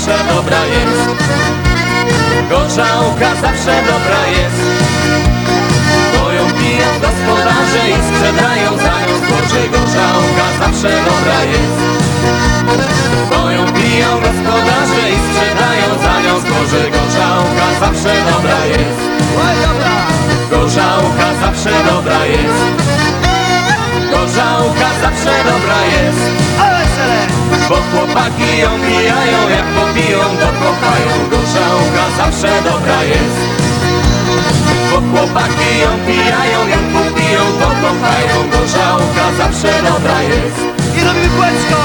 zawsze dobra jest. Gorzałka zawsze dobra jest. Bo ją piją gospodarze i sprzedają za nią zboże. Gorzałka zawsze dobra jest. Bo ją piją gospodarze i sprzedają za nią zboże. Gorzałka zawsze dobra jest. Gorzałka zawsze dobra jest. Gorzałka zawsze dobra jest. Bo chłopaki ją pijają, jak popiją to kochają. Gorzałka zawsze dobra jest. Bo chłopaki ją pijają, jak popiją to kochają. Gorzałka zawsze dobra jest. I robimy kółeczko!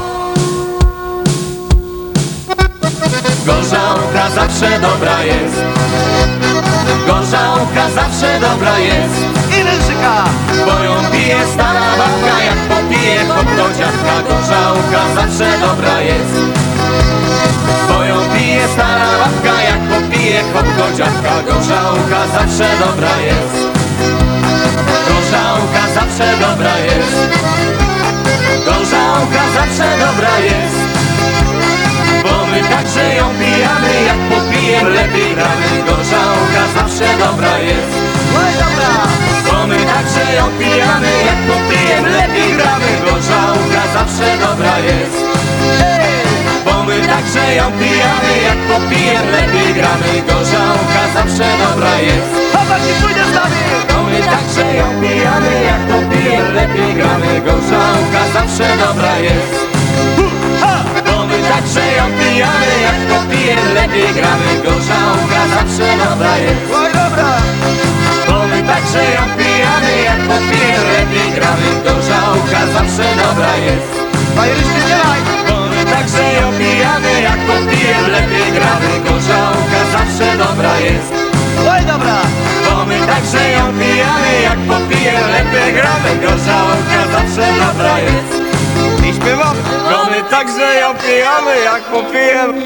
Gorzałka zawsze dobra jest. Gorzałka zawsze dobra jest. I rężyka! Bo ją pije stara babka, jak popije chłop do dziadka. Gorzałka zawsze dobra jest. Bo ją pije stara babka, jak popije chłop do dziadka. Gorzałka zawsze dobra jest. Gorzałka zawsze dobra jest. Gorzałka zawsze dobra jest. Bo my także ją pijamy, jak popijemy lepiej gramy. Gorzałka zawsze dobra jest. Oj, dobra! Bo my także ją pijamy, jak popijemy lepiej gramy. Gorzałka zawsze dobra jest. Bo my także ją pijamy, jak popijemy lepiej gramy. Gorzałka zawsze dobra jest. Chłopaki, pójdę z nami! Bo my także ją pijamy, jak popijemy lepiej gramy. Gorzałka zawsze dobra jest. Bo my także ją pijamy, jak popijemy lepiej gramy. Gorzałka zawsze dobra jest. Oj, dobra! Bo my także ją pijamy, jak popijemy lepiej gramy. Gorzałka zawsze dobra jest. Bajerycznie nie laj! Bo my także ją pijamy, jak popijemy lepiej gramy. Gorzałka zawsze dobra jest. Oj, dobra! Bo my także ją pijamy, jak popijemy lepiej gramy. Gorzałka zawsze dobra jest. I śpiewamy! Bo my także ją pijamy, jak popijemy.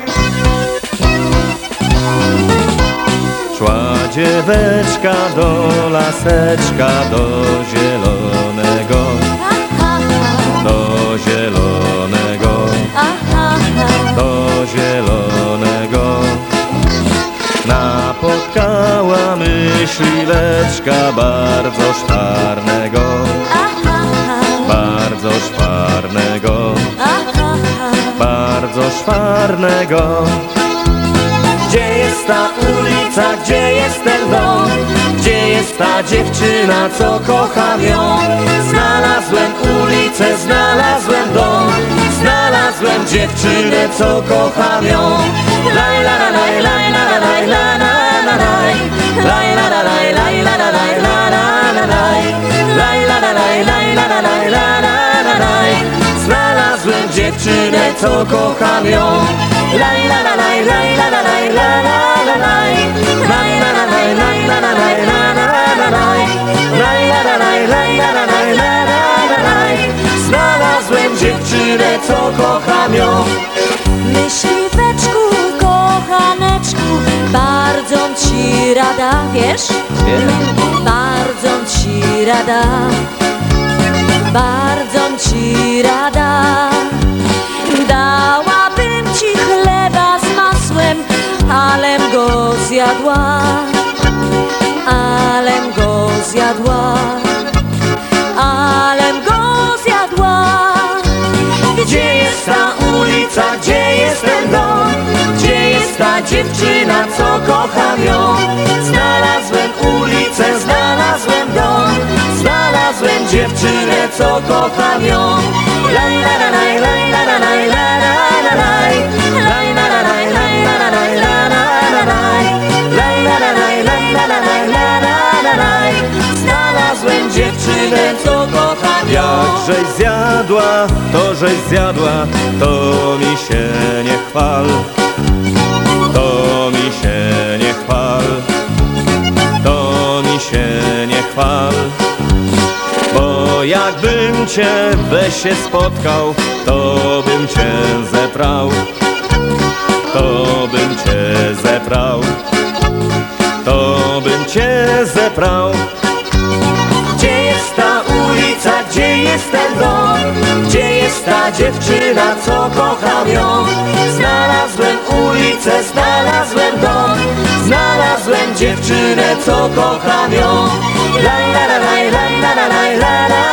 Szła dzieweczka do laseczka, do zielonego, do zielonego, do zielonego. Napotkała myśliweczka bardzo szwarnego, bardzo szwarnego, bardzo szwarnego. Gdzie jest ta ulica, gdzie jest ten dom? Gdzie jest ta dziewczyna, co kocham ją? Znalazłem ulicę, znalazłem dom, znalazłem dziewczynę, co kocham ją. Laj la la laj, laj la la laj, la la la laj, laj la la laj, laj la la laj, la la la laj, laj la la laj, laj la la laj, la la la laj. Znalazłem dziewczynę, co kocham ją. Laj la la laj, laj la la laj, la la la laj, laj la la laj, laj la la laj, la la la laj, laj la la laj, laj la la laj, la la la laj. Znalazłem dziewczynę, co kocham ją. Myśliweczku, kochaneczku, bardzo ci rada, wiesz? Bardzo ci rada, bardzo ci rada. Dałabym ci chleba z masłem, alem go zjadła, alem go zjadła, alem go zjadła. Gdzie jest ta ulica, gdzie jest ten dom? Gdzie jest ta dziewczyna, co kocham ją? Znalazłem ulicę, znalazłem dom, znalazłem dziewczynę, co kocham ją. Laj la la laj, laj la la laj, la la la laj, laj la la laj, laj la la laj, la la la laj, laj la la laj, laj la la laj, la la la laj. Znalazłem dziewczynę, co kocham ją. Jakżeś zjadła, to żeś zjadła, to mi się nie chwal, to mi się nie chwal, to mi się nie chwal. Bo jakbym cię w lesie spotkał, to bym cię zebrał, to bym cię zebrał, to bym cię zebrał. Gdzie jest ta ulica, gdzie jest ten dom? Gdzie jest ta dziewczyna, co kocham ją? Znalazłem ulicę znalazłem dom. Znalazłem dziewczynę, co kocham ją. La la la la la la la la la.